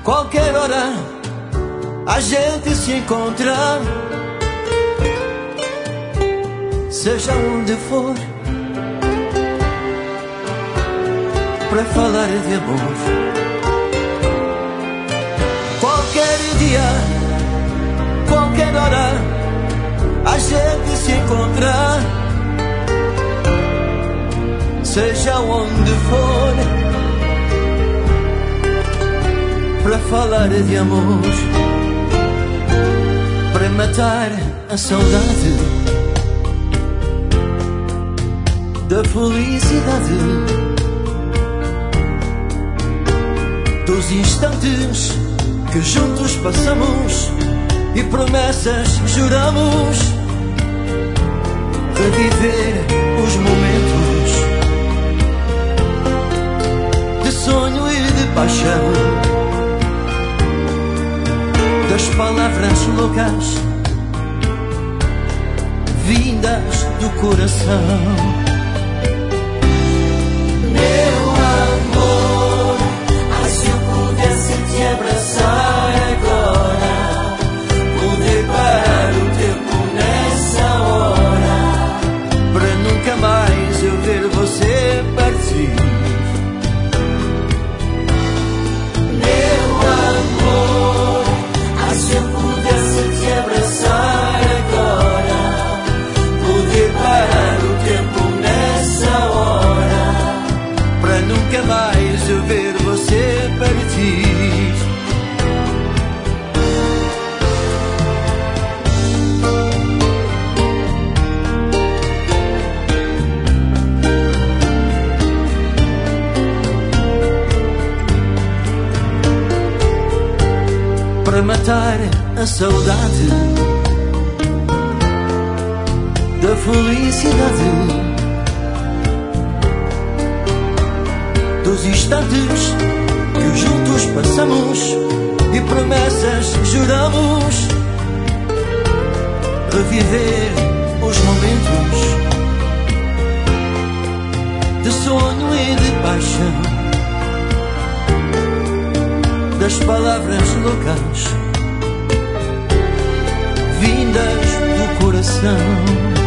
qualquer hora a gente se encontra, seja onde for, para falar de amor. Qualquer dia, qualquer hora a gente se encontra, seja onde for, para falar de amor, para matar a saudade da felicidade, dos instantes que juntos passamos e promessas juramos, reviver os momentos de sonho e de paixão, das palavras loucas vindas do coração. Te abraçar agora, poder parar o tempo nessa hora, para nunca mais eu ver você partir. Meu amor, se eu pudesse te abraçar agora, poder parar o tempo nessa hora, para nunca mais eu ver você partir. Para matar a saudade da felicidade, dos instantes que juntos passamos e promessas juramos, reviver os momentos de sonho e de paixão, das palavras loucas vindas do coração.